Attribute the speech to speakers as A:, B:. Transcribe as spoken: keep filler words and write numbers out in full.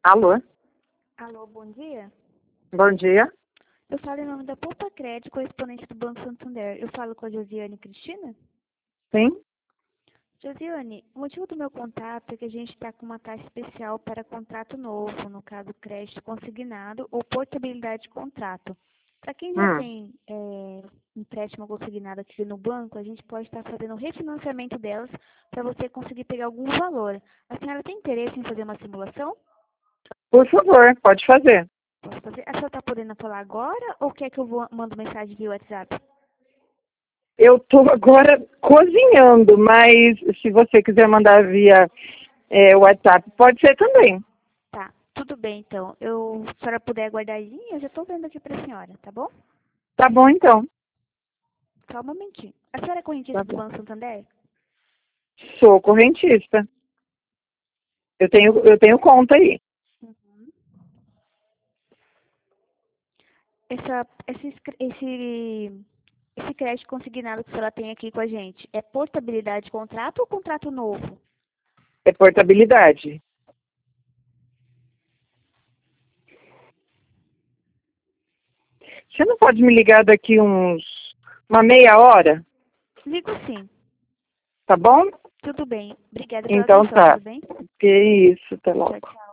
A: Alô?
B: Alô, bom dia.
A: Bom dia.
B: Eu falo em nome da Poupa Crédito, correspondente do Banco Santander. Eu falo com a Josiane Cristina?
A: Sim?
B: Josiane, o motivo do meu contato é que a gente está com uma taxa especial para contrato novo, no caso crédito consignado ou portabilidade de contrato. Para quem já
A: Hum.
B: tem é, empréstimo consignado aqui no banco, a gente pode estar fazendo o refinanciamento delas para você conseguir pegar algum valor. A senhora tem interesse em fazer uma simulação?
A: Por favor, pode fazer.
B: Posso fazer? A senhora está podendo falar agora ou quer que eu vou, mando mensagem via WhatsApp?
A: Eu estou agora cozinhando, mas se você quiser mandar via é, WhatsApp, pode ser também.
B: Tá, tudo bem então. Eu, se a senhora puder aguardar aí, eu já estou vendo aqui para a senhora, tá bom?
A: Tá bom, então.
B: Só um momentinho. A senhora é correntista
A: Tá
B: do
A: bom.
B: Banco Santander?
A: Sou correntista. Eu tenho, eu tenho conta aí.
B: Uhum. Essa, esse, escr- esse, esse crédito consignado que a senhora tem aqui com a gente, é portabilidade de contrato ou contrato novo?
A: É portabilidade. Você não pode me ligar daqui uns uma meia hora?
B: Ligo sim.
A: Tá bom?
B: Tudo bem. Obrigada pela
A: Então
B: atenção,
A: tá.
B: tudo bem?
A: Que isso, até logo.
B: Tchau, tchau.